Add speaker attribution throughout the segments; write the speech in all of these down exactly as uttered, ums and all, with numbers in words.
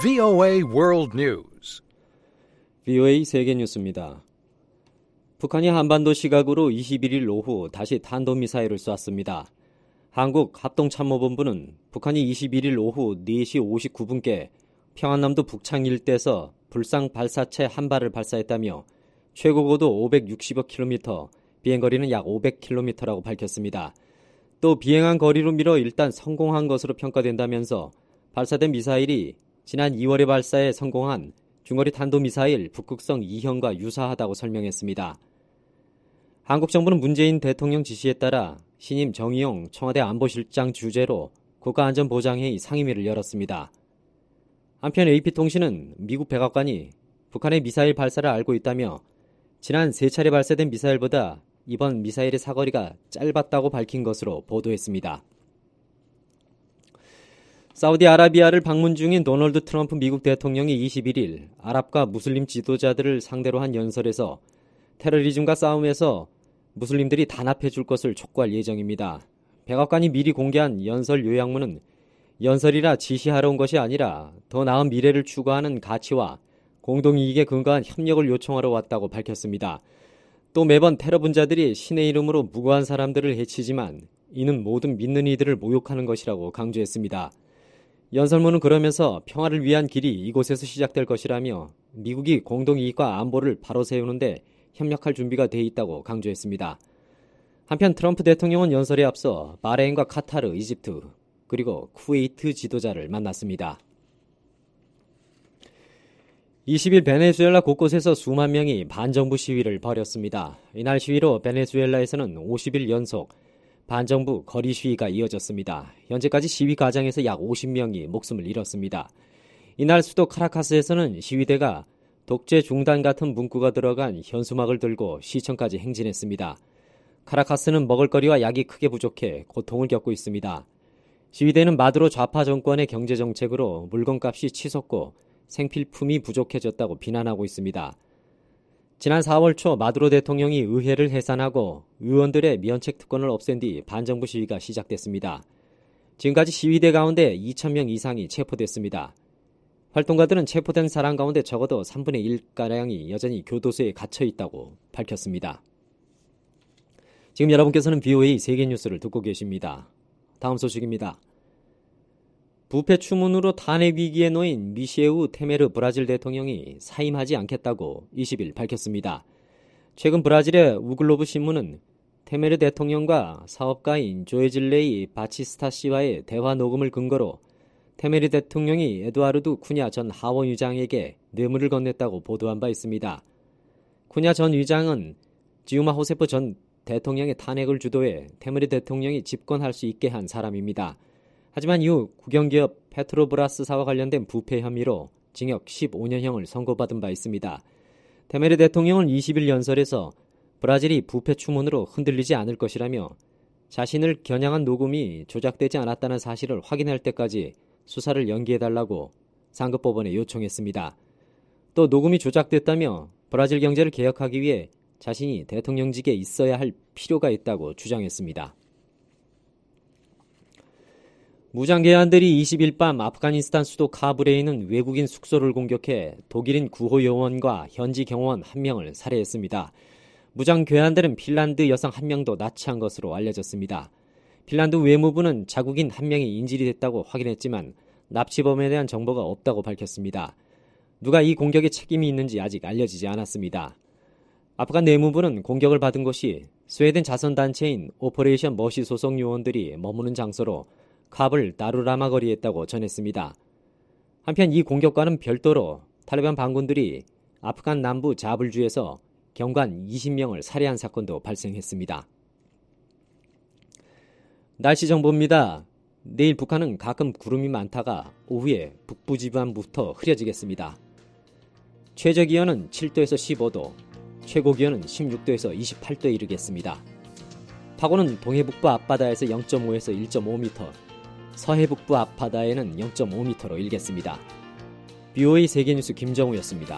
Speaker 1: 브이오에이 World News.
Speaker 2: 브이오에이 세계뉴스입니다. 북한이 한반도 시각으로 이십일 일 오후 다시 탄도미사일을 쐈습니다. 한국합동참모본부는 북한이 이십일 일 오후 네 시 오십구 분께 평안남도 북창 일대에서 불상 발사체 한 발을 발사했다며 최고 고도 오백육십여 킬로미터, 비행거리는 약 오백 킬로미터라고 밝혔습니다. 또 비행한 거리로 미뤄 일단 성공한 것으로 평가된다면서 발사된 미사일이 지난 이월에 발사에 성공한 중거리 탄도미사일 북극성 이 형과 유사하다고 설명했습니다. 한국 정부는 문재인 대통령 지시에 따라 신임 정의용 청와대 안보실장 주재로 국가안전보장회의 상임위를 열었습니다. 한편 에이피통신은 미국 백악관이 북한의 미사일 발사를 알고 있다며 지난 세 차례 발사된 미사일보다 이번 미사일의 사거리가 짧았다고 밝힌 것으로 보도했습니다. 사우디아라비아를 방문 중인 도널드 트럼프 미국 대통령이 이십일 일 아랍과 무슬림 지도자들을 상대로 한 연설에서 테러리즘과 싸움에서 무슬림들이 단합해 줄 것을 촉구할 예정입니다. 백악관이 미리 공개한 연설 요약문은 연설이라 지시하러 온 것이 아니라 더 나은 미래를 추구하는 가치와 공동이익에 근거한 협력을 요청하러 왔다고 밝혔습니다. 또 매번 테러 분자들이 신의 이름으로 무고한 사람들을 해치지만 이는 모든 믿는 이들을 모욕하는 것이라고 강조했습니다. 연설문은 그러면서 평화를 위한 길이 이곳에서 시작될 것이라며 미국이 공동이익과 안보를 바로 세우는데 협력할 준비가 돼 있다고 강조했습니다. 한편 트럼프 대통령은 연설에 앞서 바레인과 카타르, 이집트, 그리고 쿠웨이트 지도자를 만났습니다. 이십 일 베네수엘라 곳곳에서 수만 명이 반정부 시위를 벌였습니다. 이날 시위로 베네수엘라에서는 오십 일 연속 반정부 거리 시위가 이어졌습니다. 현재까지 시위 과정에서 약 오십 명이 목숨을 잃었습니다. 이날 수도 카라카스에서는 시위대가 독재 중단 같은 문구가 들어간 현수막을 들고 시청까지 행진했습니다. 카라카스는 먹을거리와 약이 크게 부족해 고통을 겪고 있습니다. 시위대는 마두로 좌파 정권의 경제정책으로 물건값이 치솟고 생필품이 부족해졌다고 비난하고 있습니다. 지난 사월 초 마두로 대통령이 의회를 해산하고 의원들의 면책 특권을 없앤 뒤 반정부 시위가 시작됐습니다. 지금까지 시위대 가운데 이천 명 이상이 체포됐습니다. 활동가들은 체포된 사람 가운데 적어도 삼분의 일가량이 여전히 교도소에 갇혀 있다고 밝혔습니다. 지금 여러분께서는 브이오에이 세계뉴스를 듣고 계십니다. 다음 소식입니다. 부패 추문으로 탄핵 위기에 놓인 미셰우 테메르 브라질 대통령이 사임하지 않겠다고 이십 일 밝혔습니다. 최근 브라질의 우글로브 신문은 테메르 대통령과 사업가인 조에질레이 바치스타 씨와의 대화 녹음을 근거로 테메르 대통령이 에두아르두 쿠냐 전 하원 의장에게 뇌물을 건넸다고 보도한 바 있습니다. 쿠냐 전 의장은 지우마 호세프 전 대통령의 탄핵을 주도해 테메르 대통령이 집권할 수 있게 한 사람입니다. 하지만 이후 국영기업 페트로브라스사와 관련된 부패 혐의로 징역 십오 년형을 선고받은 바 있습니다. 테메르 대통령은 이십 일 연설에서 브라질이 부패 추문으로 흔들리지 않을 것이라며 자신을 겨냥한 녹음이 조작되지 않았다는 사실을 확인할 때까지 수사를 연기해달라고 상급법원에 요청했습니다. 또 녹음이 조작됐다며 브라질 경제를 개혁하기 위해 자신이 대통령직에 있어야 할 필요가 있다고 주장했습니다. 무장괴한들이 이십 일 밤 아프가니스탄 수도 카불에 있는 외국인 숙소를 공격해 독일인 구호 요원과 현지 경호원 한 명을 살해했습니다. 무장괴한들은 핀란드 여성 한 명도 납치한 것으로 알려졌습니다. 핀란드 외무부는 자국인 한 명이 인질이 됐다고 확인했지만 납치범에 대한 정보가 없다고 밝혔습니다. 누가 이 공격에 책임이 있는지 아직 알려지지 않았습니다. 아프간 내무부는 공격을 받은 곳이 스웨덴 자선단체인 오퍼레이션 머시 소속 요원들이 머무는 장소로 카불 나루라마 거리에 있다고 전했습니다. 한편 이 공격과는 별도로 탈레반 반군들이 아프간 남부 자불주에서 경관 이십 명을 살해한 사건도 발생했습니다. 날씨 정보입니다. 내일 북한은 가끔 구름이 많다가 오후에 북부 지방부터 흐려지겠습니다. 최저기온은 칠 도에서 십오 도, 최고기온은 십육 도에서 이십팔 도에 이르겠습니다. 파고는 동해북부 앞바다에서 영 점 오에서 일 점 오 미터, 서해북부 앞바다에는 영 점 오 미터로 일겠습니다. 브이오에이 세계뉴스 김정우였습니다.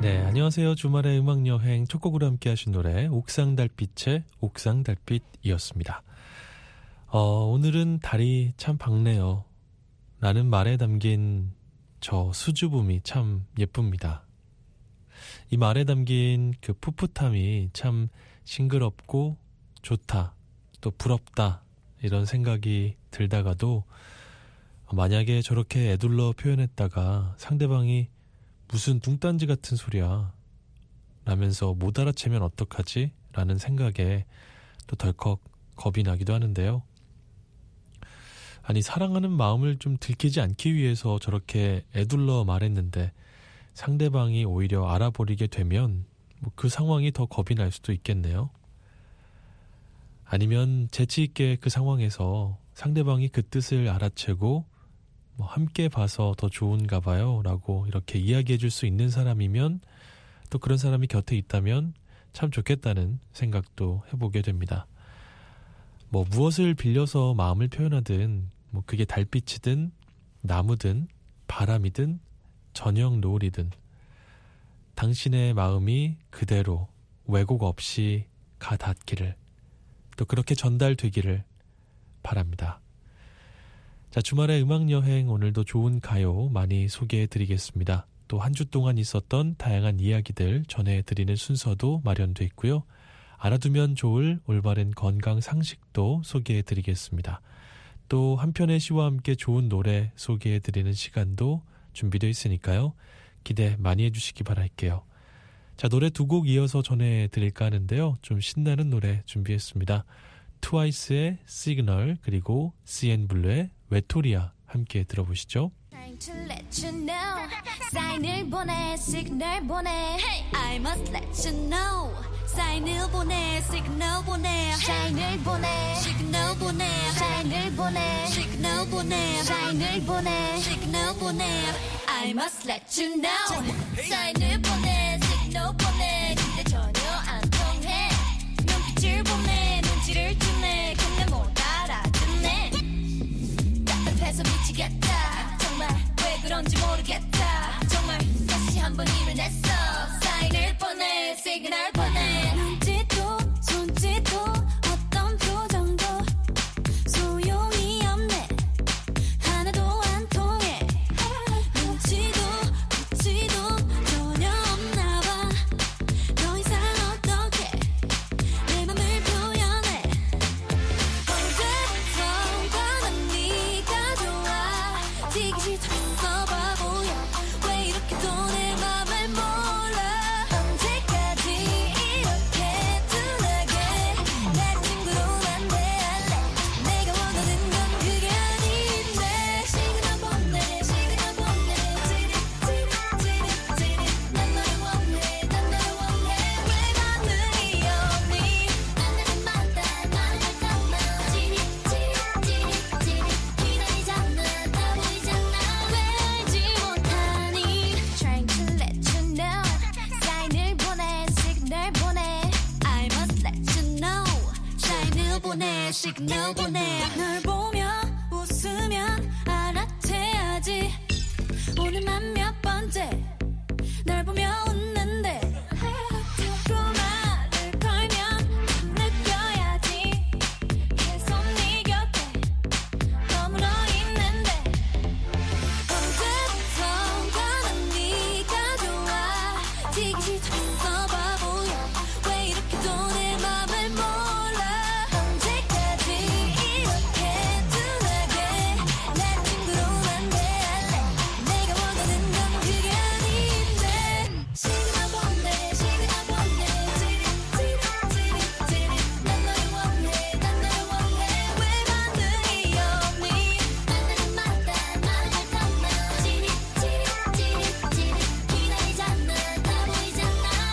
Speaker 3: 네, 안녕하세요. 주말의 음악여행 첫 곡으로 함께 하신 노래 옥상달빛의 옥상달빛이었습니다. 어, 오늘은 달이 참 밝네요. 라는 말에 담긴 저 수줍음이 참 예쁩니다. 이 말에 담긴 그 풋풋함이 참 싱그럽고 좋다, 또 부럽다 이런 생각이 들다가도 만약에 저렇게 애둘러 표현했다가 상대방이 무슨 뚱딴지 같은 소리야 라면서 못 알아채면 어떡하지? 라는 생각에 또 덜컥 겁이 나기도 하는데요. 아니, 사랑하는 마음을 좀 들키지 않기 위해서 저렇게 애둘러 말했는데 상대방이 오히려 알아버리게 되면 뭐 그 상황이 더 겁이 날 수도 있겠네요. 아니면 재치 있게 그 상황에서 상대방이 그 뜻을 알아채고 뭐 함께 봐서 더 좋은가 봐요 라고 이렇게 이야기해 줄 수 있는 사람이면, 또 그런 사람이 곁에 있다면 참 좋겠다는 생각도 해보게 됩니다. 뭐 무엇을 빌려서 마음을 표현하든, 뭐 그게 달빛이든 나무든 바람이든 저녁 노을이든 당신의 마음이 그대로 왜곡 없이 가 닿기를, 또 그렇게 전달되기를 바랍니다. 자, 주말의 음악여행, 오늘도 좋은 가요 많이 소개해드리겠습니다. 또 한 주 동안 있었던 다양한 이야기들 전해드리는 순서도 마련돼 있고요. 알아두면 좋을 올바른 건강 상식도 소개해드리겠습니다. 또 한편의 시와 함께 좋은 노래 소개해드리는 시간도 준비되어 있으니까요. 기대 많이 해주시기 바랄게요. 자, 노래 두 곡 이어서 전해드릴까 하는데요. 좀 신나는 노래 준비했습니다. 트와이스의 시그널, 그리고 씨앤블루의 외톨이야 함께 들어보시죠.
Speaker 4: Trying to let you know. 사인을 보내, 시그널 보내. I must let you know. 사인을 보내, 시그널 보내. 사인을 보내, 시그널 보내. 사인을 보내, 시그널 보내. 사인을 보내, 시그널 보내. I must let you know. 사인을 보내, 시그널 보내. 근데 전혀 안 통해. 눈빛을 보내, 눈치를 주네. 근데 못 알아듣네. 답답해서 미치겠다. 정말 왜 그런지 모르겠다. 정말 다시 한번 일을 냈어. 사인을 보내, 시그널 보내. 눈짓도 손짓도 어떤 표정도 소용이 없네. 하나도 안 통해. 눈치도 눈치도 전혀 없나 봐. 더 이상 어떻게 내 맘을 표현해. 언제부턴가 난 네가 좋아. 지기 싫어 바보야. 왜 이렇게 또 내 맘을 몰라. 언제까지 이렇게 둔하게 내 친구로만 대할래. 내가 원하는 건 그게 아닌데. 시그널 보내, 시그널 보내. 찌릿 찌릿 찌릿 찌릿. 난 너를 원해, 난 너를 원해. 왜 반응이 없니? 난 나를 만나, 나를 만나. 찌릿 찌릿 찌릿 찌릿. 기다리잖아, 나 보이잖아. 왜 알지 못하니? Trying to let you know. 사인을 보내, 시그널 보내. I must let you know. 사인을 보내, 시그널 보내. 널 보며 웃으면 알아채야지. 오늘만 몇 번째 날 보며 웃는데. 자꾸 말을 걸면 느껴야지. 계속 네 곁에 머물러 있는데. 언제부턴가 난 네가 좋아. 지기 싫어 바보야. 왜 이렇게 또 내 맘을 몰라. 언제까지 이렇게 둔하게 내 친구로만 대할래. 내가 원하는 건 그게 아닌데. 시그널 보내, 시그널 보내. 찌릿 찌릿 찌릿 찌릿. 난 너를 원해, 난 너를 원해. 왜 반응이 없니? 난 나를 만나, 나를 만나. 찌릿 찌릿 찌릿 찌릿. 기다리잖아, 나 보이잖아.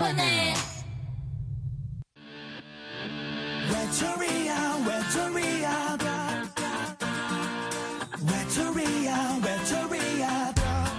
Speaker 4: 보내
Speaker 5: 외톨이야 외톨이야 외톨이야 외톨이야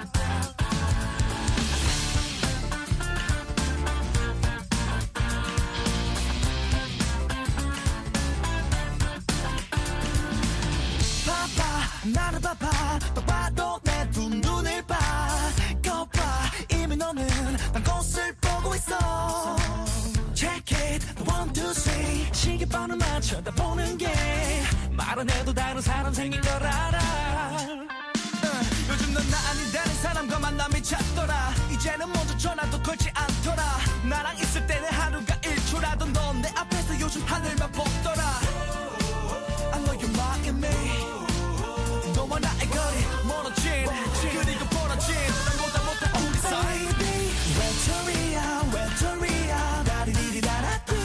Speaker 5: 바빠 나를 바빠 바빠도 내 두 눈을 봐 거봐 이미 너는 난 꽃을 보고 있어 Check it one two three 시계번호만 쳐다보는 게 말 안 해도 다른 사람 생긴 걸 알아 uh, 요즘 넌 나 아닌 다른 사람과 만남이 잦더라 이제는 먼저 전화도 걸지 않더라 나랑 있을 때는 하루가 일 초라도 넌 내 앞에서 요즘 하늘만 보더라 I know you're mocking me 너와 나의 거리 멀어진 그리고 벌어진 난 보다 못한 우리 사이 외톨이야 외톨이야 다리디리다라뚜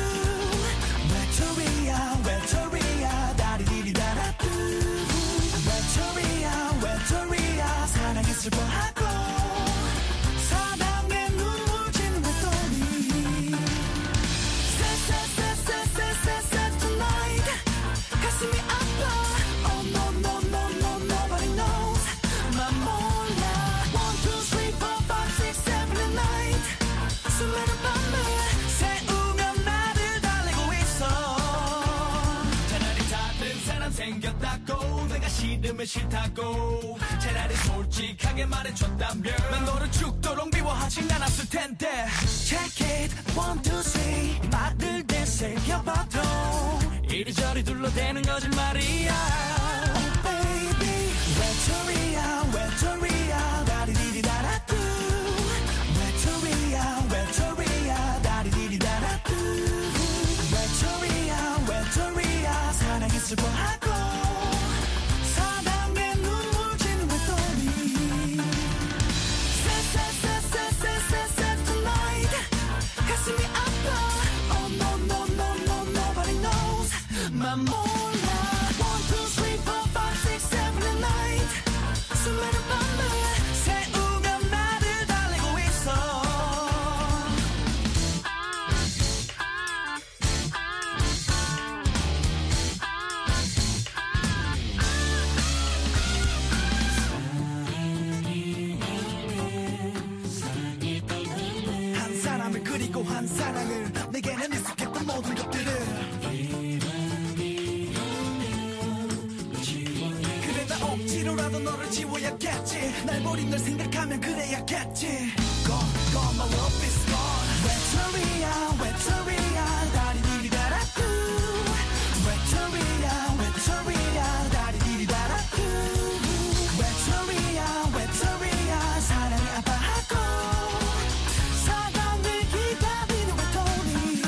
Speaker 5: 외톨이야 외톨이야 다리디리다라뚜 외톨이야 외톨이야 사랑이 슬퍼하고 사랑에 눈물 지는 외톨이 쎄쎄쎄쎄쎄쎄쎄 tonight 가슴이 아파 Oh no no no no nobody knows 난 몰라 one two three four five six seven and eight 수많은 밤을 새우며 나를 달래고 있어 차라리 다른 사람 생겼다고 내가 싫으면 싫다고 차라리 솔직하게 말해줬다면 난 너를 죽도록 미워하진 않았을 텐데 Check it one two three 말을 되새겨봐도 이리저리 둘러대는 거짓말이야 Oh baby 외톨이야 외톨이야 다리디리다라뚜 외톨이야 외톨이야 다리디리다라뚜 외톨이야 외톨이야 사랑이 슬퍼하고 사랑에 눈물 지는 외톨이 쎄쎄쎄쎄쎄쎄쎄 tonight 가슴이 아파 Oh no no no no nobody knows 맘 몰라 one two three four five six seven and eight 수많은 밤을 새우며 나를 달래고 있어 한 사람을 그리고 한 사랑을 내게는 익숙했던 모든 것들을 그래 나 억지로라도 너를 지워야겠지 날 버린 널 생각하면 그래야겠지 Gone, gone, my love is gone 외톨이야 외톨이야 다리디리다라뚜 외톨이야 외톨이야 다리디리다라뚜 외톨이야 외톨이야 사랑이 아파하고 사랑을 기다리는 외톨이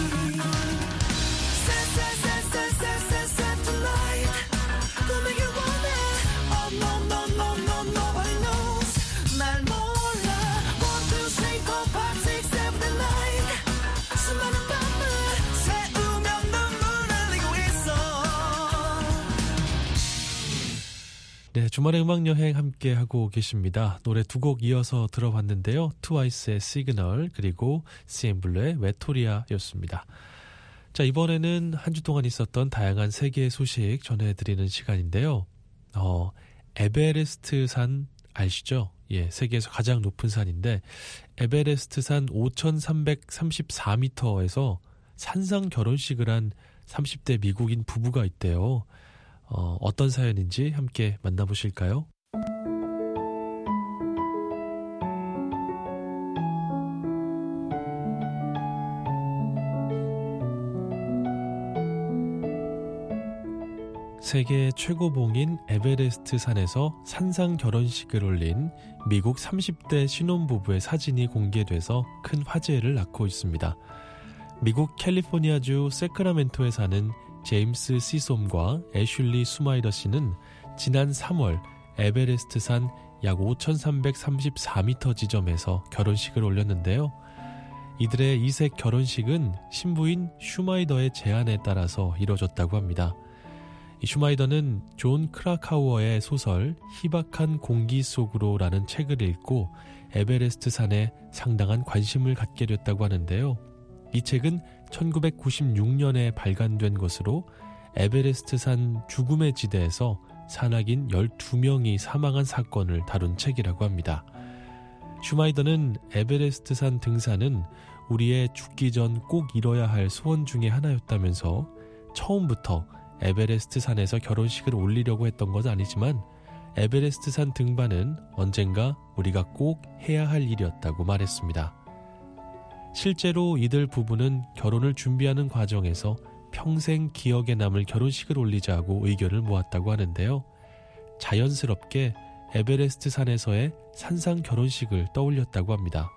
Speaker 5: 쎄쎄쎄쎄쎄쎄 tonight 꾸미길 원해 Oh no no no no nobody knows 날 몰라 one two three four five six seven and eight 수많은 밤을 새우며 눈물 흘리고 있어
Speaker 3: 네, 주말의 음악여행 함께 하고 계십니다. 노래 두 곡 이어서 들어봤는데요. 트와이스의 시그널 그리고 씨엠블루의 외톨이야였습니다. 자, 이번에는 한 주 동안 있었던 다양한 세계의 소식 전해드리는 시간인데요. 어, 에베레스트 산 아시죠? 예, 세계에서 가장 높은 산인데 에베레스트 산 오천삼백삼십사 미터에서 산상 결혼식을 한 삼십 대 미국인 부부가 있대요. 어, 어떤 사연인지 함께 만나보실까요? 세계 최고봉인 에베레스트 산에서 산상 결혼식을 올린 미국 삼십 대 신혼부부의 사진이 공개돼서 큰 화제를 낳고 있습니다. 미국 캘리포니아주 세크라멘토에 사는 제임스 시솜과 애슐리 수마이더 씨는 지난 삼월 에베레스트 산 약 오천삼백삼십사 미터 지점에서 결혼식을 올렸는데요. 이들의 이색 결혼식은 신부인 슈마이더의 제안에 따라서 이뤄졌다고 합니다. 이 슈마이더는 존 크라카우어의 소설 희박한 공기 속으로라는 책을 읽고 에베레스트 산에 상당한 관심을 갖게 됐다고 하는데요. 이 책은 천구백구십육 년에 발간된 것으로 에베레스트 산 죽음의 지대에서 산악인 열두 명이 사망한 사건을 다룬 책이라고 합니다. 슈마이더는 에베레스트 산 등산은 우리의 죽기 전 꼭 이뤄야 할 소원 중에 하나였다면서 처음부터 에베레스트 산에서 결혼식을 올리려고 했던 건 아니지만 에베레스트 산 등반은 언젠가 우리가 꼭 해야 할 일이었다고 말했습니다. 실제로 이들 부부는 결혼을 준비하는 과정에서 평생 기억에 남을 결혼식을 올리자고 의견을 모았다고 하는데요. 자연스럽게 에베레스트 산에서의 산상 결혼식을 떠올렸다고 합니다.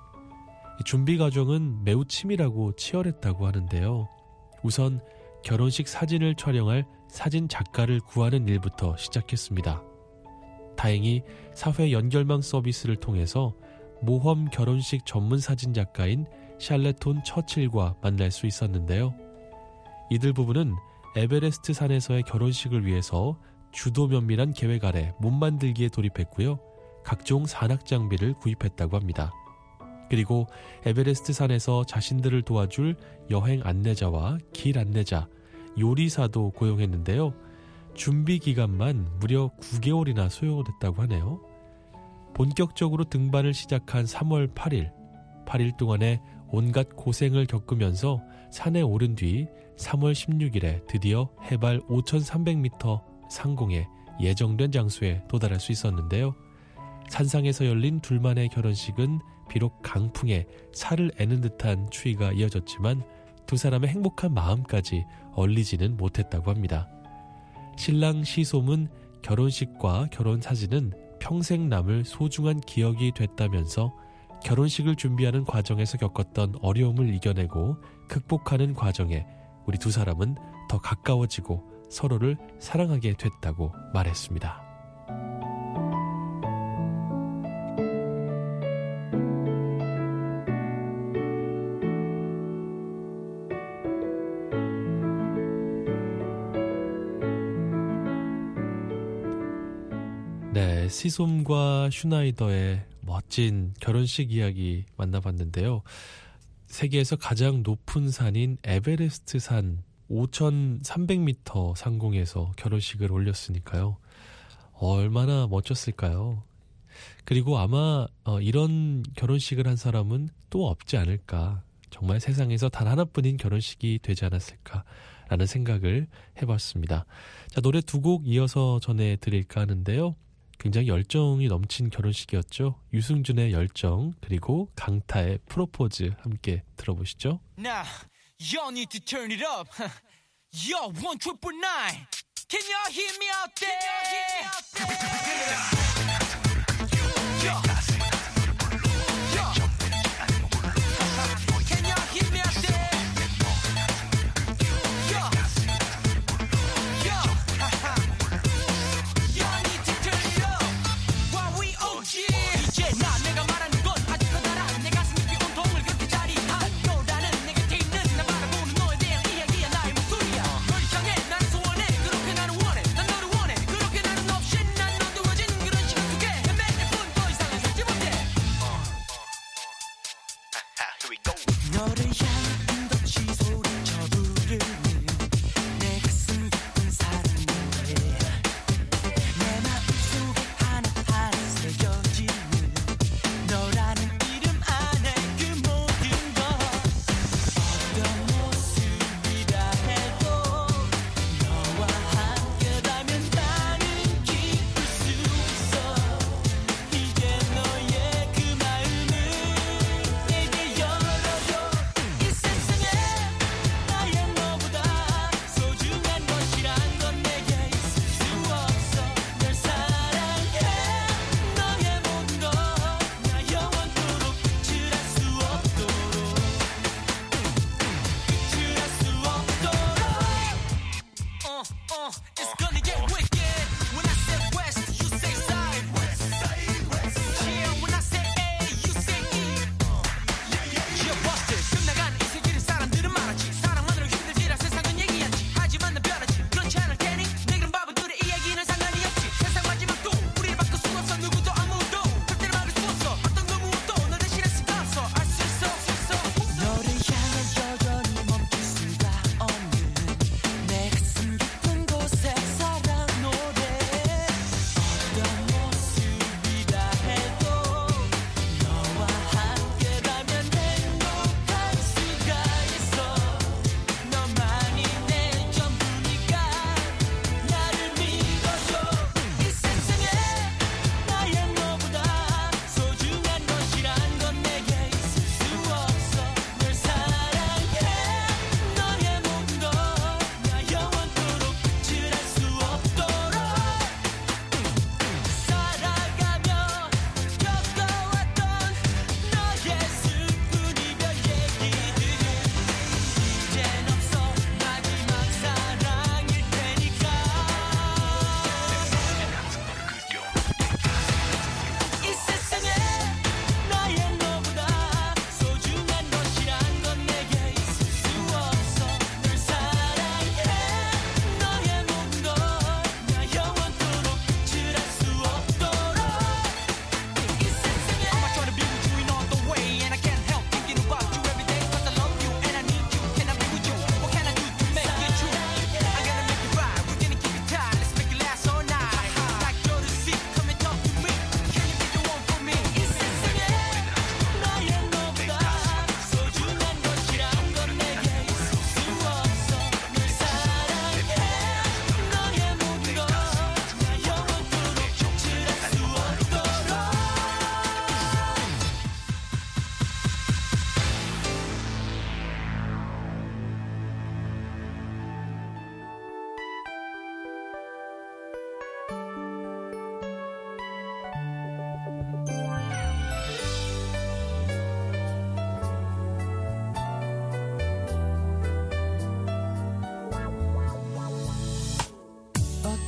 Speaker 3: 준비 과정은 매우 치밀하고 치열했다고 하는데요. 우선 결혼식 사진을 촬영할 사진 작가를 구하는 일부터 시작했습니다. 다행히 사회 연결망 서비스를 통해서 모험 결혼식 전문 사진 작가인 샬레톤 처칠과 만날 수 있었는데요. 이들 부부는 에베레스트 산에서의 결혼식을 위해서 주도 면밀한 계획 아래 몸 만들기에 돌입했고요. 각종 산악 장비를 구입했다고 합니다. 그리고 에베레스트 산에서 자신들을 도와줄 여행 안내자와 길 안내자, 요리사도 고용했는데요. 준비 기간만 무려 구 개월이나 소요됐다고 하네요. 본격적으로 등반을 시작한 삼월 팔일, 팔 일 동안의 온갖 고생을 겪으면서 산에 오른 뒤 삼월 십육일에 드디어 해발 오천삼백 미터 상공에 예정된 장소에 도달할 수 있었는데요. 산상에서 열린 둘만의 결혼식은 비록 강풍에 살을 애는 듯한 추위가 이어졌지만 두 사람의 행복한 마음까지 얼리지는 못했다고 합니다. 신랑 시솜은 결혼식과 결혼 사진은 평생 남을 소중한 기억이 됐다면서 결혼식을 준비하는 과정에서 겪었던 어려움을 이겨내고 극복하는 과정에 우리 두 사람은 더 가까워지고 서로를 사랑하게 됐다고 말했습니다. 네, 시솜과 슈나이더의 멋진 결혼식 이야기 만나봤는데요. 세계에서 가장 높은 산인 에베레스트 산 오천삼백 미터 상공에서 결혼식을 올렸으니까요. 얼마나 멋졌을까요? 그리고 아마 어, 이런 결혼식을 한 사람은 또 없지 않을까. 정말 세상에서 단 하나뿐인 결혼식이 되지 않았을까라는 생각을 해봤습니다. 자, 노래 두 곡 이어서 전해드릴까 하는데요. 굉장히 열정이 넘친 결혼식이었죠. 유승준의 열정 그리고 강타의 프로포즈 함께 들어보시죠.
Speaker 5: Now, y'all need to turn it up. Yo, one triple nine. Can y'all hear me out there? Can y'all hear me out there? Yo. Yo. Can y'all hear me out there? Yo. Yo. Y'all need to turn it up. While we O G. 이제 나 내가 말하는 건 아주 커다란 내 가슴 깊이 온통을 그렇게 자리한 너라는 내 곁에 있는 나 바라보는 너에 대한 이야기야 나의 목소리야. 널 향해 난 소원해 그렇게 나는 원해 난 너를 원해 그렇게 나는 없이 난 어두워진 그런 시간 속에 헤매낼 뿐 더 이상은 살지 못해. 너를 향한 덫이 소리쳐 부르는 내 가슴 깊은 사랑 노래 내 마음속에 하나하나 새겨지는 너라는 이름 안에 그 모든 것 어떤 모습이라 해도 너와 함께라면 나는 기쁠 수 있어. 이제 너의 그 마음을 내게 열어줘. 이 세상에 나의 너보다 소중한 것이란 건 내게 있을 수 없어. 널 사랑해 너의 모든 것 나 영원토록 끝을 할 수 없도록 끝을 할 수 없도록. Uh, uh, it's gonna get wicked. When I say west, you say side. West side, west side. Yeah, when I say A, you say E. Yeah, yeah, yeah. busted. 끝나간 이 세계를 사람들은 말하지. 사랑만으로 힘들지라 세상은 얘기하지. 하지만 난 변하지. 그렇지 않을 테니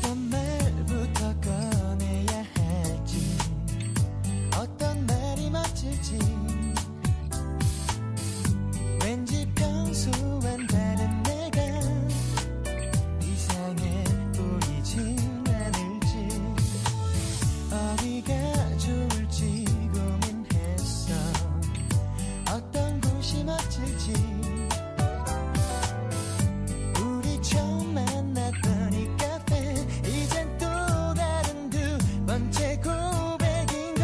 Speaker 5: 어떤 말부터 꺼내야 할지 어떤 말이 맞을지 왠지 평소와는 다른 내가 이상해 보이진 않을지 어디가 좋을지 고민했어 어떤 곳이 멋질지 우리 처음 만났던 이 카페 이젠 또 다른 두 번째 고백인걸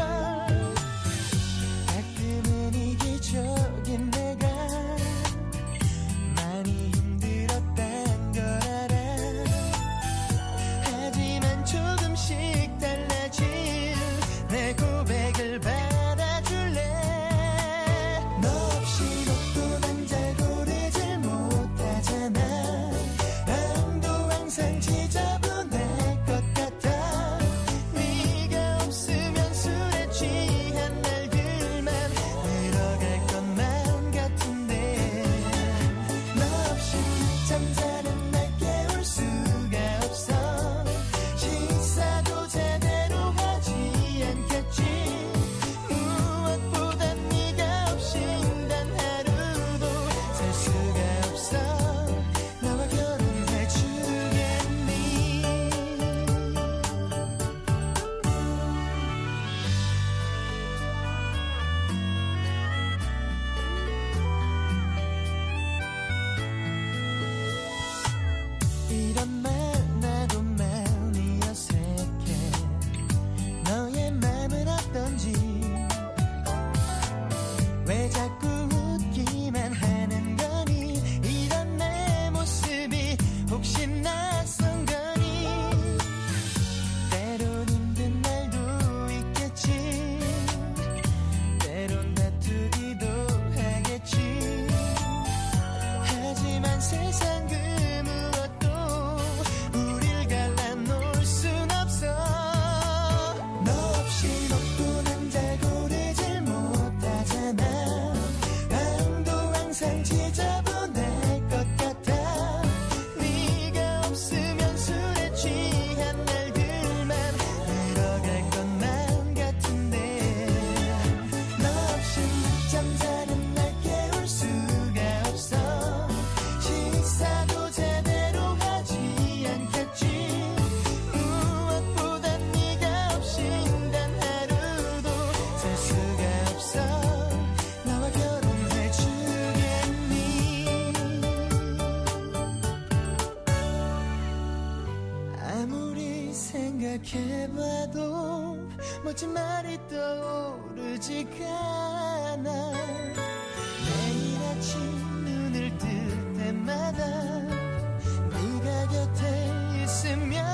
Speaker 5: 가끔은 이기적인 내가 많이 힘들었단 걸 알아 하지만 조금씩 달라질 내 고백을 받아줄래 너 없이 너도 난 잘 고르질 못하잖아 마음도 항상 지저분할 것 같아 네가 없으면 술에 취한 날들만 늘어갈 것만 같은데 너 없이 늦잠 자는 날 깨울 수가 없어 식사도 제대로 하지 않겠지 무엇보다 네가 없이 단 하루도 살 수가 없어 나와 결혼해 주겠니 이런 말 나도 많이 어색해 너의 맘은 어떤지 왜 자꾸 웃기만 하는 거니 이런 내 모습이 혹시 낯선 거니 때론 힘든 날도 있겠지 때론 다투기도 하겠지 하지만 세상 그 무엇도 우릴 갈라놓을 순 없어 너 없이 너도 난 잘 고르질 못하잖아 마음도 항상 지저분할 것 같아 네가 없으면 술에 취한 날들만 늘어갈 것만 같은데 너 없이 늦잠 자는 날 깨울 수가 없어 식사도 제대로 하지 않겠지 무엇보다 네가 없이 단 하루도 살 수가 없어 나와 결혼해 주겠니 아무리 생각해봐도 멋진 말이 떠오르지가 않아 매일 아침 눈을 뜰 때마다 네가 곁에 있으면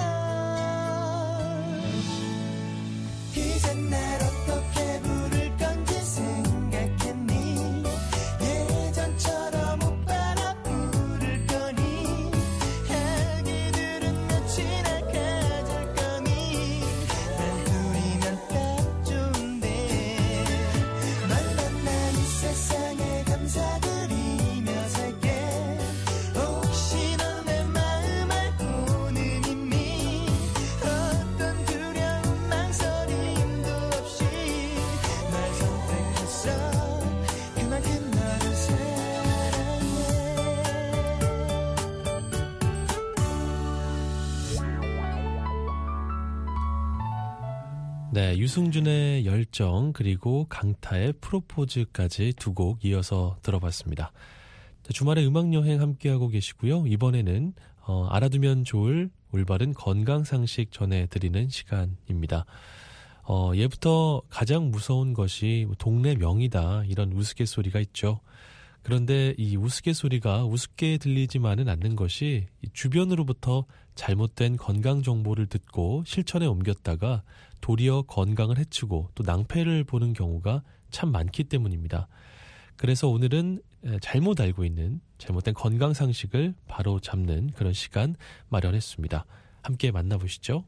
Speaker 5: 이제 날 어떻게 부를 건지 생각했니 예전처럼 오빠라 부를 거니 향기들은 며칠나 가질 거니 난 둘이면 딱 좋은데 널 만난 이 세상에 감사드리며 살게 혹시 넌 내 마음 알고는 있니 어떤 두려움 망설임도 없이 날 선택했어 그만큼 너를 사랑해
Speaker 3: 네, 유승준의 열정 그리고 강타의 프로포즈까지 두 곡 이어서 들어봤습니다. 자, 주말에 음악여행 함께하고 계시고요. 이번에는 어, 알아두면 좋을 올바른 건강상식 전해드리는 시간입니다. 어, 예부터 가장 무서운 것이 동네 명이다 이런 우스갯소리가 있죠. 그런데 이 우스갯소리가 우습게 들리지만은 않는 것이 주변으로부터 잘못된 건강 정보를 듣고 실천에 옮겼다가 도리어 건강을 해치고 또 낭패를 보는 경우가 참 많기 때문입니다. 그래서 오늘은 잘못 알고 있는 잘못된 건강 상식을 바로 잡는 그런 시간 마련했습니다. 함께 만나보시죠.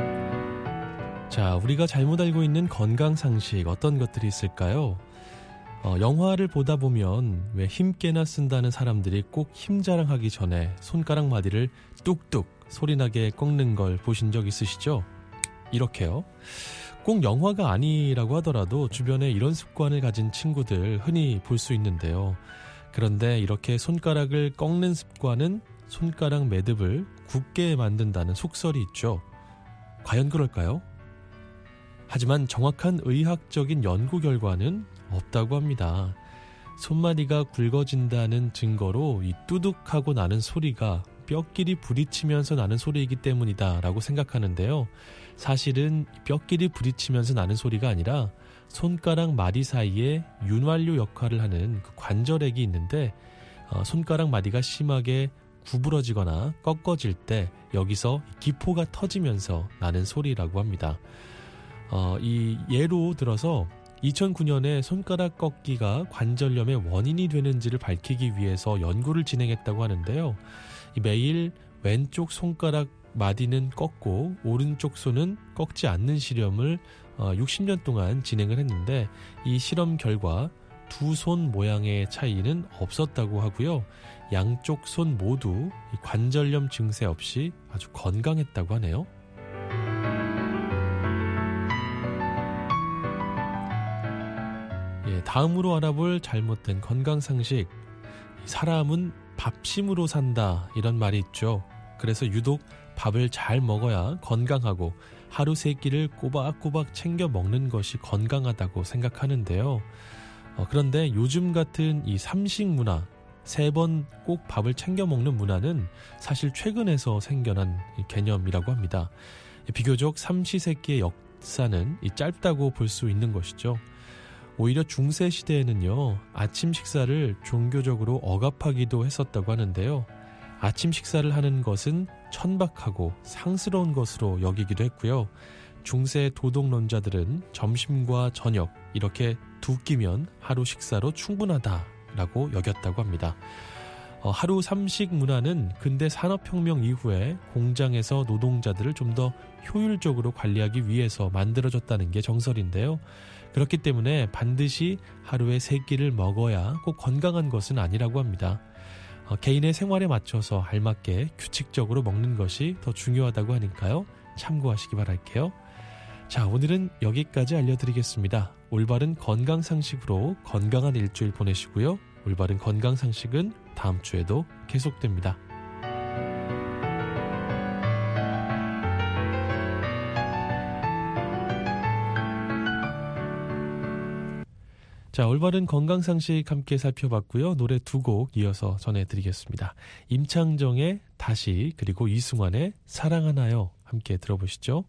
Speaker 3: 자, 우리가 잘못 알고 있는 건강 상식 어떤 것들이 있을까요? 어, 영화를 보다 보면 왜 힘께나 쓴다는 사람들이 꼭 힘자랑하기 전에 손가락 마디를 뚝뚝 소리나게 꺾는 걸 보신 적 있으시죠? 이렇게요. 꼭 영화가 아니라고 하더라도 주변에 이런 습관을 가진 친구들 흔히 볼 수 있는데요. 그런데 이렇게 손가락을 꺾는 습관은 손가락 매듭을 굳게 만든다는 속설이 있죠. 과연 그럴까요? 하지만 정확한 의학적인 연구 결과는 없다고 합니다. 손마디가 굵어진다는 증거로 이 뚜둑하고 나는 소리가 뼈끼리 부딪히면서 나는 소리이기 때문이다 라고 생각하는데요. 사실은 뼈끼리 부딪히면서 나는 소리가 아니라 손가락 마디 사이에 윤활유 역할을 하는 그 관절액이 있는데 어, 손가락 마디가 심하게 구부러지거나 꺾어질 때 여기서 기포가 터지면서 나는 소리라고 합니다. 어, 이 예로 들어서 이천구 년에 손가락 꺾기가 관절염의 원인이 되는지를 밝히기 위해서 연구를 진행했다고 하는데요. 매일 왼쪽 손가락 마디는 꺾고 오른쪽 손은 꺾지 않는 실험을 육십 년 동안 진행을 했는데 이 실험 결과 두 손 모양의 차이는 없었다고 하고요. 양쪽 손 모두 관절염 증세 없이 아주 건강했다고 하네요. 예, 다음으로 알아볼 잘못된 건강상식. 사람은 밥심으로 산다 이런 말이 있죠. 그래서 유독 밥을 잘 먹어야 건강하고 하루 세 끼를 꼬박꼬박 챙겨 먹는 것이 건강하다고 생각하는데요. 어, 그런데 요즘 같은 이 삼식 문화, 세 번 꼭 밥을 챙겨 먹는 문화는 사실 최근에서 생겨난 개념이라고 합니다. 비교적 삼시세끼의 역사는 이 짧다고 볼 수 있는 것이죠. 오히려 중세 시대에는요, 아침 식사를 종교적으로 억압하기도 했었다고 하는데요. 아침 식사를 하는 것은 천박하고 상스러운 것으로 여기기도 했고요. 중세 도덕론자들은 점심과 저녁 이렇게 두 끼면 하루 식사로 충분하다라고 여겼다고 합니다. 어, 하루 삼식 문화는 근대 산업혁명 이후에 공장에서 노동자들을 좀 더 효율적으로 관리하기 위해서 만들어졌다는 게 정설인데요. 그렇기 때문에 반드시 하루에 세 끼를 먹어야 꼭 건강한 것은 아니라고 합니다. 어, 개인의 생활에 맞춰서 알맞게 규칙적으로 먹는 것이 더 중요하다고 하니까요. 참고하시기 바랄게요. 자, 오늘은 여기까지 알려드리겠습니다. 올바른 건강상식으로 건강한 일주일 보내시고요. 올바른 건강상식은 다음 주에도 계속됩니다. 자, 올바른 건강상식 함께 살펴봤고요. 노래 두 곡 이어서 전해드리겠습니다. 임창정의 다시 그리고 이승환의 사랑하나요 함께 들어보시죠.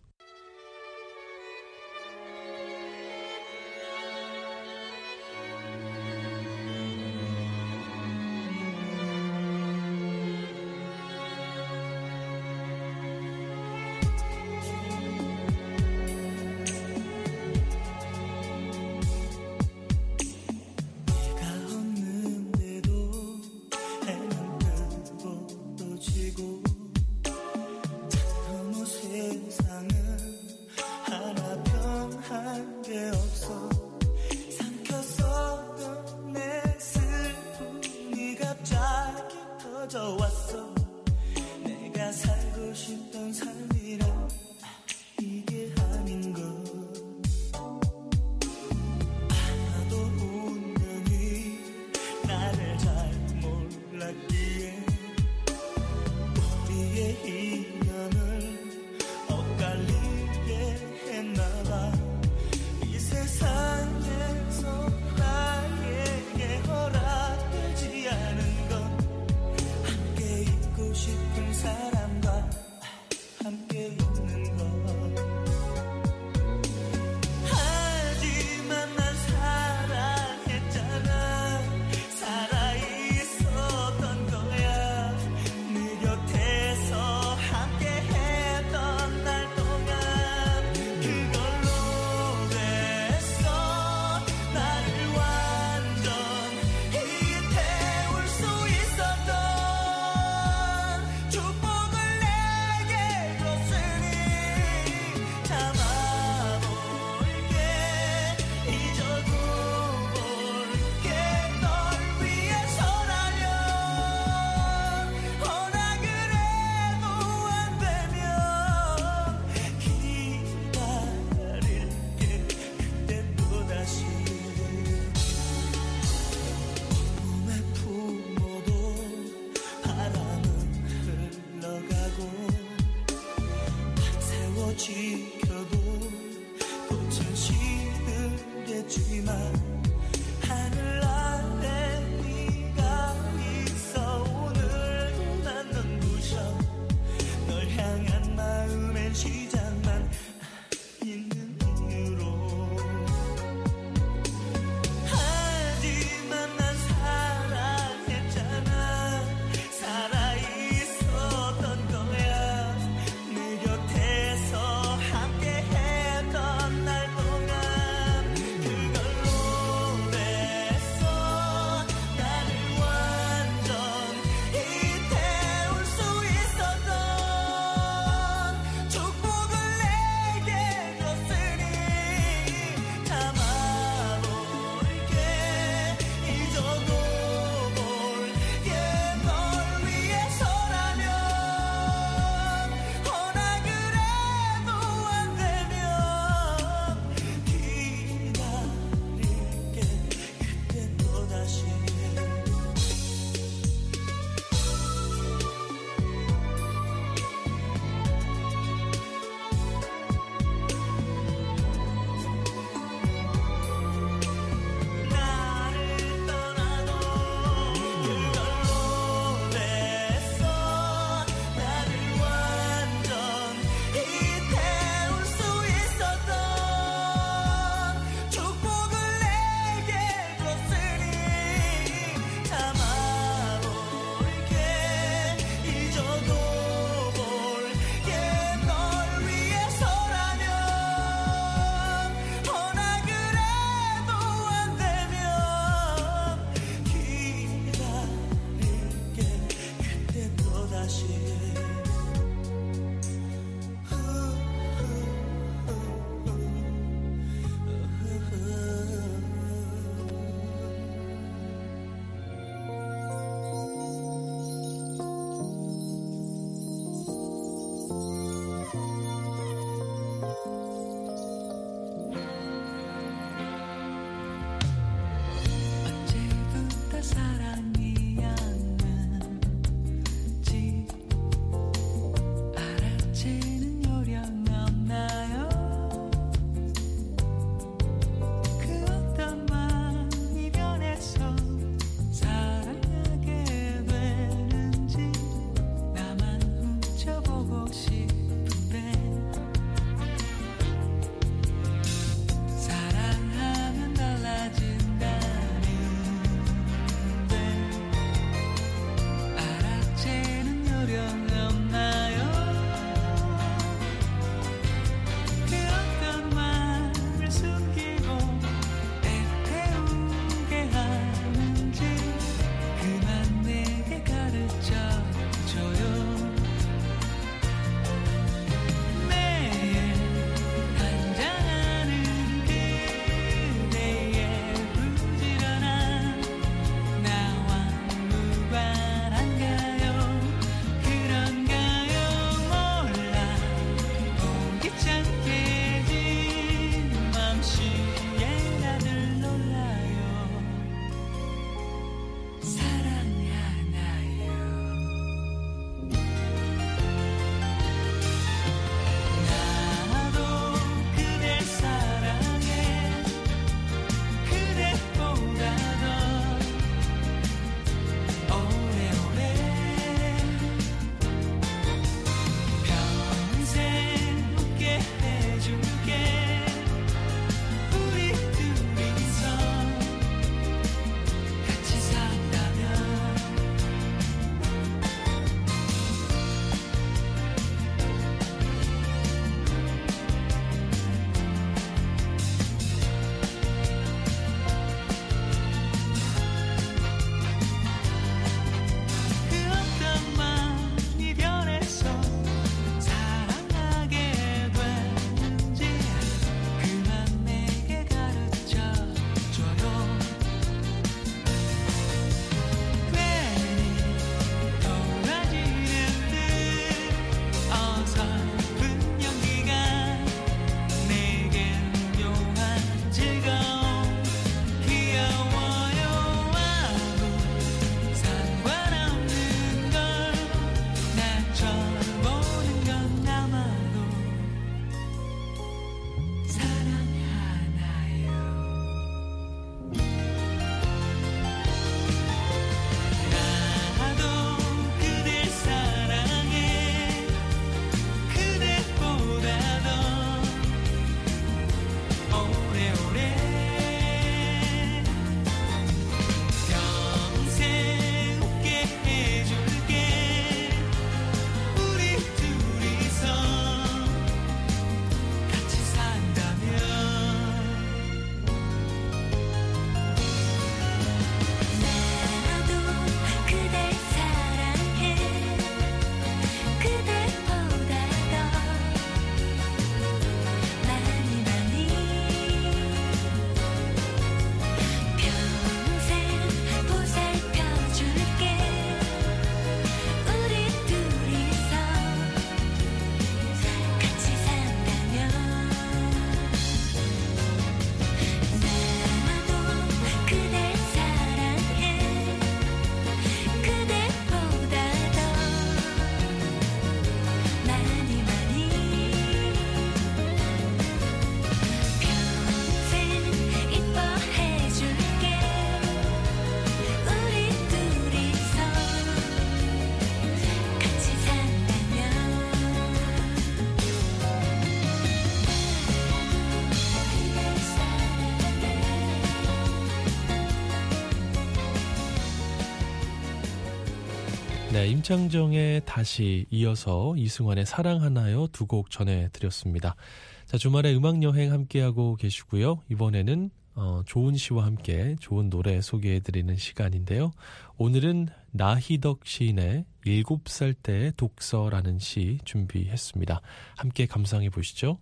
Speaker 3: 네, 임창정의 다시 이어서 이승환의 사랑하나요 두 곡 전해드렸습니다. 자, 주말에 음악여행 함께하고 계시고요. 이번에는 어, 조은 씨와 함께 좋은 노래 소개해드리는 시간인데요. 오늘은 나희덕 시인의 일곱 살 때의 독서라는 시 준비했습니다. 함께 감상해 보시죠.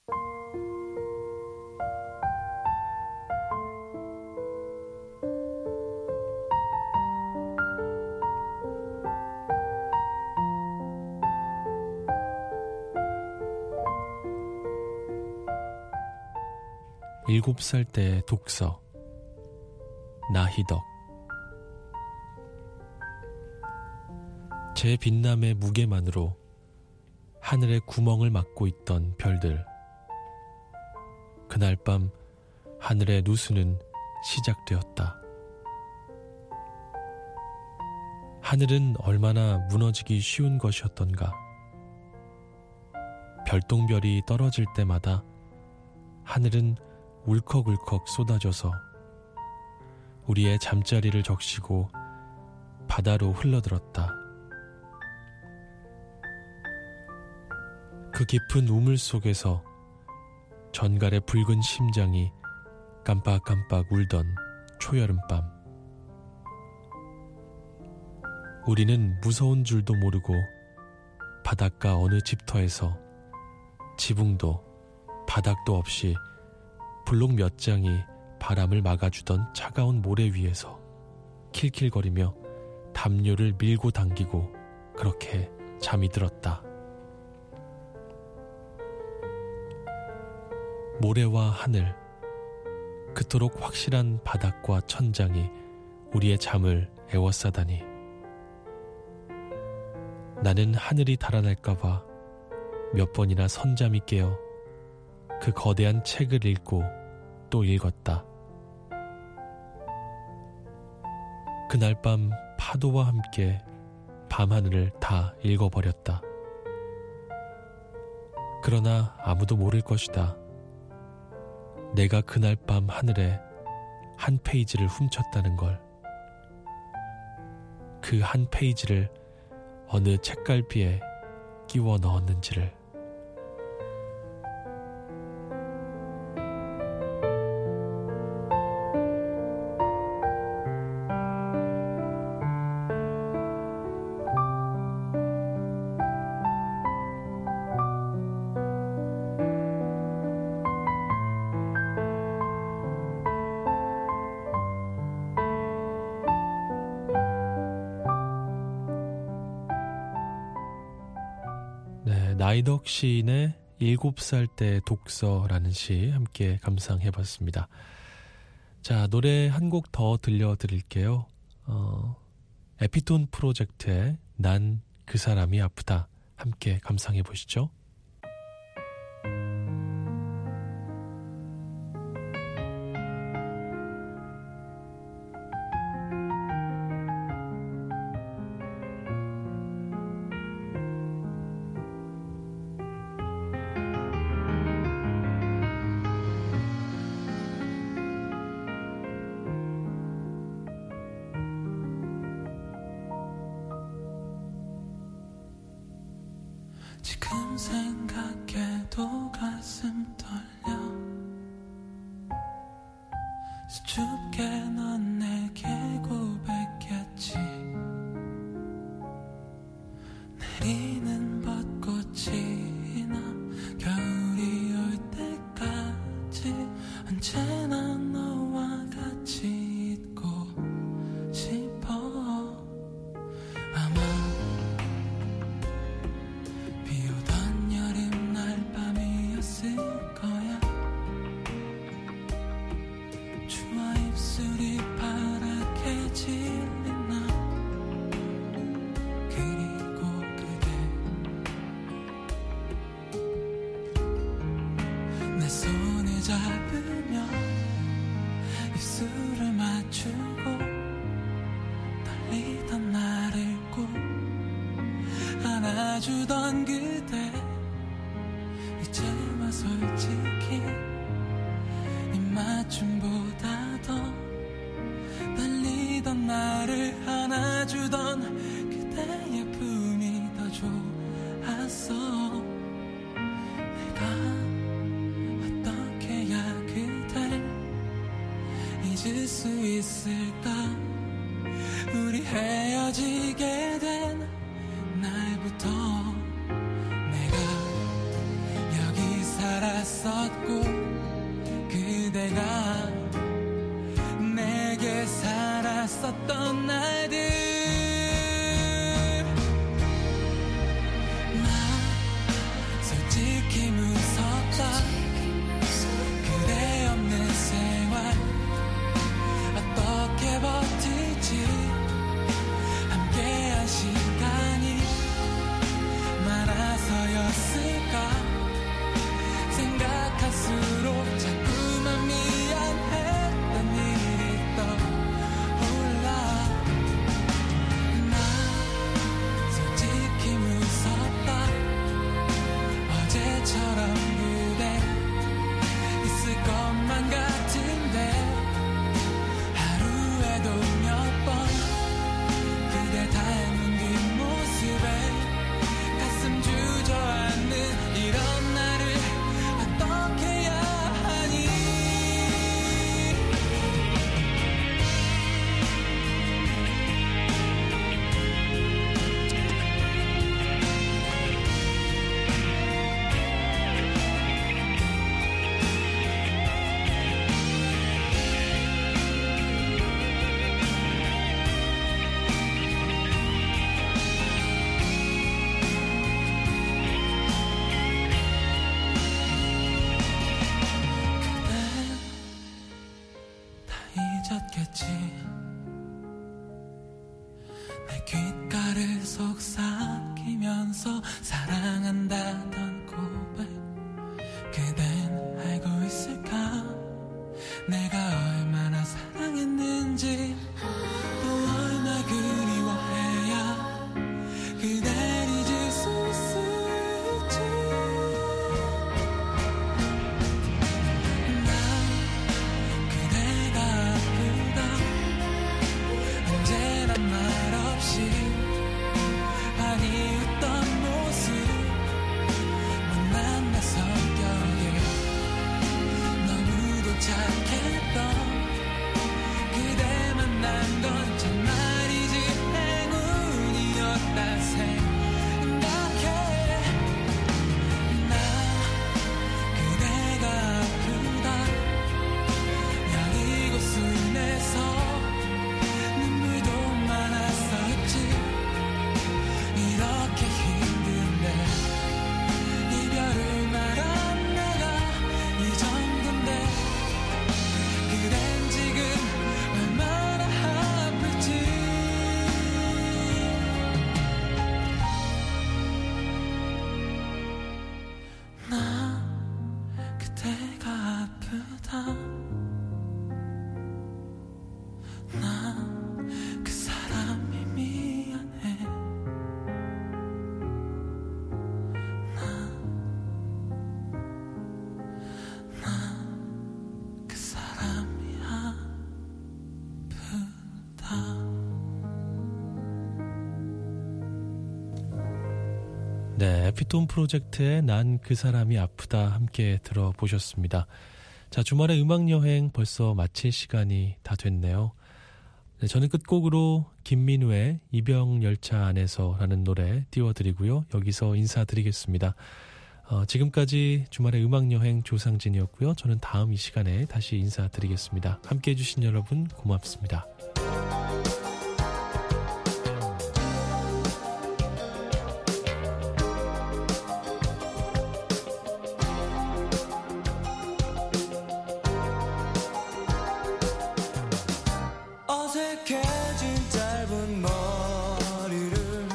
Speaker 3: 일곱 살 때의 독서, 나희덕. 제 빛남의 무게만으로 하늘에 구멍을 막고 있던 별들. 그날 밤 하늘의 누수는 시작되었다. 하늘은 얼마나 무너지기 쉬운 것이었던가. 별똥별이 떨어질 때마다 하늘은 울컥울컥 쏟아져서 우리의 잠자리를 적시고 바다로 흘러들었다. 그 깊은 우물 속에서 전갈의 붉은 심장이 깜빡깜빡 울던 초여름밤. 우리는 무서운 줄도 모르고 바닷가 어느 집터에서 지붕도 바닥도 없이 블록 몇 장이 바람을 막아주던 차가운 모래 위에서 킬킬거리며 담요를 밀고 당기고 그렇게 잠이 들었다. 모래와 하늘, 그토록 확실한 바닥과 천장이 우리의 잠을 에워싸다니. 나는 하늘이 달아날까봐 몇 번이나 선잠이 깨어 그 거대한 책을 읽고 또 읽었다. 그날 밤 파도와 함께 밤하늘을 다 읽어버렸다. 그러나 아무도 모를 것이다. 내가 그날 밤 하늘에 한 페이지를 훔쳤다는 걸. 그 한 페이지를 어느 책갈피에 끼워 넣었는지를. 나희덕 시인의 일곱 살 때 독서라는 시 함께 감상해봤습니다. 자, 노래 한 곡 더 들려드릴게요. 어, 에피톤 프로젝트의 난 그 사람이 아프다 함께 감상해보시죠.
Speaker 5: 지금 생각해도 가슴 떨려. 수줍게 넌 내게 고백했지. 내리는 벚꽃이나 겨울이 올 때까지 언제나 너와 같이 있고 싶어. 아마 비오던 여름날 밤이었을 거야. 추와 입술이 파랗게 질린 날. 그리고 그게 내 손을 잡으며 입술을 맞추고 떨리던 나를 꼭 안아주던 그대. 이제와 솔직히 입맞춤보다 더 떨리던 나를 안아주던 그대. 살았어. 내가 어떻게 해야 그댈 잊을 수 있을까. 우리 헤어지게 된 날부터 내가 여기 살았었고 그대가 내게 살았었던 날들. 솔직히 무섭다. 그대 없는 생활 어떻게 버틸지. 함께한 시간이 많아서였을까. 생각할수록 자꾸만 미안했던 일이 떠올라. 나 솔직히 무섭다. 어제처럼 그대 있을 것만 같은데 하루에도 몇 번 그대 닮은 뒷모습에 가슴 주저앉는 이런 나를 어떻게 해야 하니. 잊었겠지. 내 귓가를 속삭이면서 사랑한다던 고백 그댄 알고 있을까. 내가 얼마나 사랑했는지 또 얼마 그리워해야 그댈 잊을 수 있을지. 난 그대가 언제나 말없이 많이 웃던 모습. 못난 내 성격에 너무도 착했던 그대 만난 건 정말이지 행운이었다 생각해. 나 그대가 아프다 여리고 순해서 이렇게 힘든데 이별을 말한 내가 이 정도인데 그댄 지금 얼마나 아플지. 나 그대가 아프다. 나 그 사람이 미안해.
Speaker 3: 네, 에피톤 프로젝트의 난 그 사람이 아프다 함께 들어보셨습니다. 자, 주말의 음악여행 벌써 마칠 시간이 다 됐네요. 네, 저는 끝곡으로 김민우의 이병열차 안에서라는 노래 띄워드리고요. 여기서 인사드리겠습니다. 어, 지금까지 주말의 음악여행 조상진이었고요. 저는 다음 이 시간에 다시 인사드리겠습니다. 함께해 주신 여러분 고맙습니다.
Speaker 5: 어색해진 짧은 머리를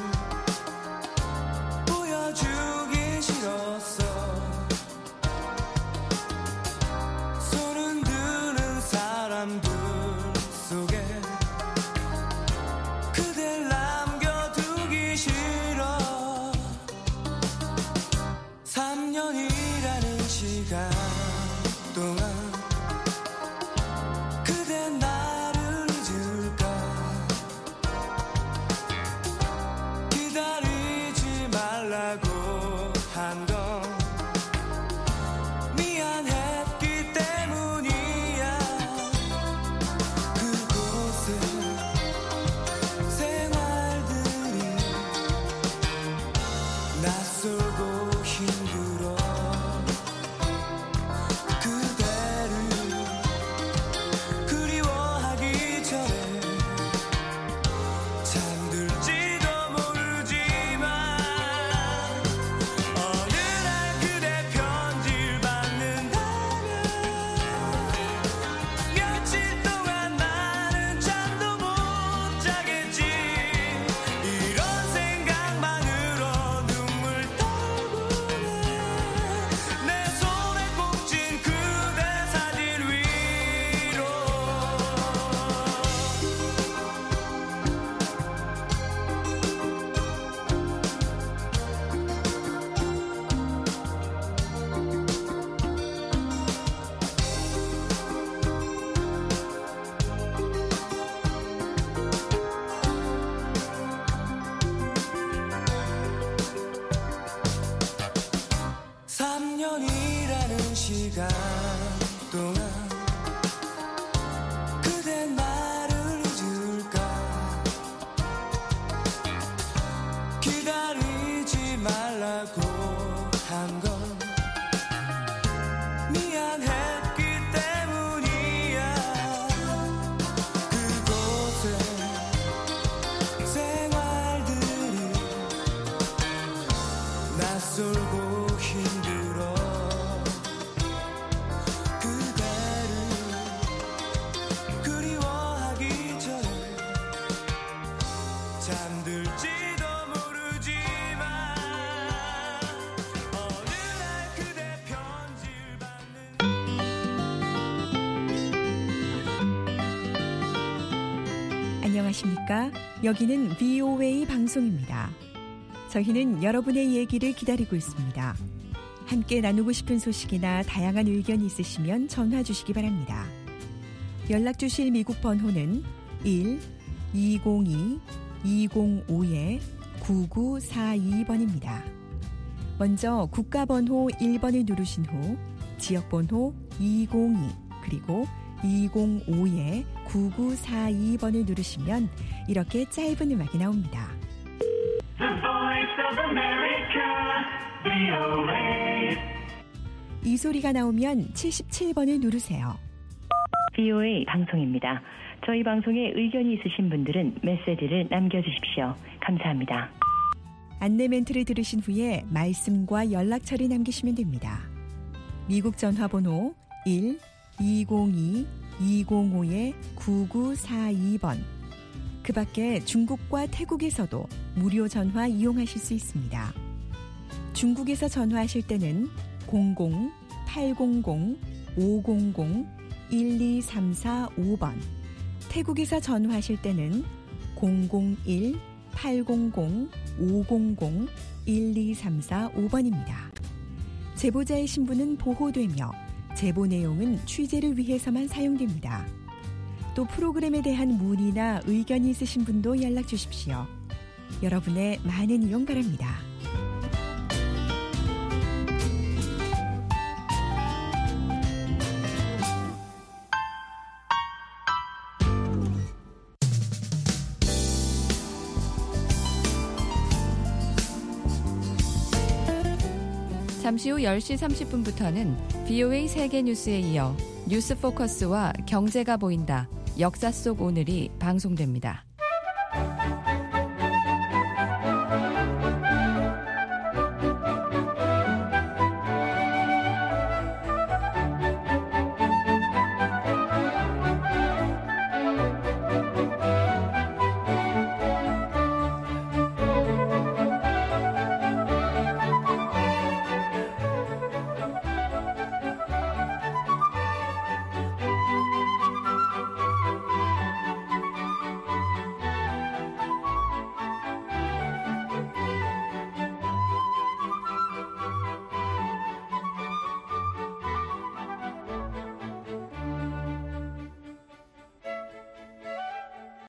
Speaker 5: 보여주기 싫었어. 손은 드는 사람들 속에 그댈 남겨두기 싫어. 삼 년이라는 시간 동안 그대 나를 잊을까. 잠들지도 모르지만 어느 날 그대 편지를 받는
Speaker 6: 안녕하십니까? 여기는 브이오에이 방송입니다. 저희는 여러분의 얘기를 기다리고 있습니다. 함께 나누고 싶은 소식이나 다양한 의견이 있으시면 전화 주시기 바랍니다. 연락 주실 미국 번호는 일 이공이 이공오 구구사이 번입니다. 먼저 국가번호 일 번을 누르신 후 지역번호 이공이 그리고 이공오 구구사이 번을 누르시면 이렇게 짧은 음악이 나옵니다.
Speaker 5: The Voice of America, 브이오에이.
Speaker 6: 이 소리가 나오면 칠십칠 번을 누르세요.
Speaker 7: 브이오에이 방송입니다. 저희 방송에 의견이 있으신 분들은 메시지를 남겨주십시오. 감사합니다.
Speaker 6: 안내 멘트를 들으신 후에 말씀과 연락처를 남기시면 됩니다. 미국 전화번호 일 이공이 이공오 구구사이 번. 그 밖에 중국과 태국에서도 무료 전화 이용하실 수 있습니다. 중국에서 전화하실 때는 공공 팔공공 오공공 일이삼사오 번, 태국에서 전화하실 때는 공공일 팔공공 오공공 일이삼사오 번입니다. 제보자의 신분은 보호되며 제보 내용은 취재를 위해서만 사용됩니다. 또 프로그램에 대한 문의나 의견이 있으신 분도 연락 주십시오. 여러분의 많은 이용 바랍니다.
Speaker 8: 잠시 후 열 시 삼십 분부터는 브이오에이 세계 뉴스에 이어 뉴스 포커스와 경제가 보인다. 역사 속 오늘이 방송됩니다.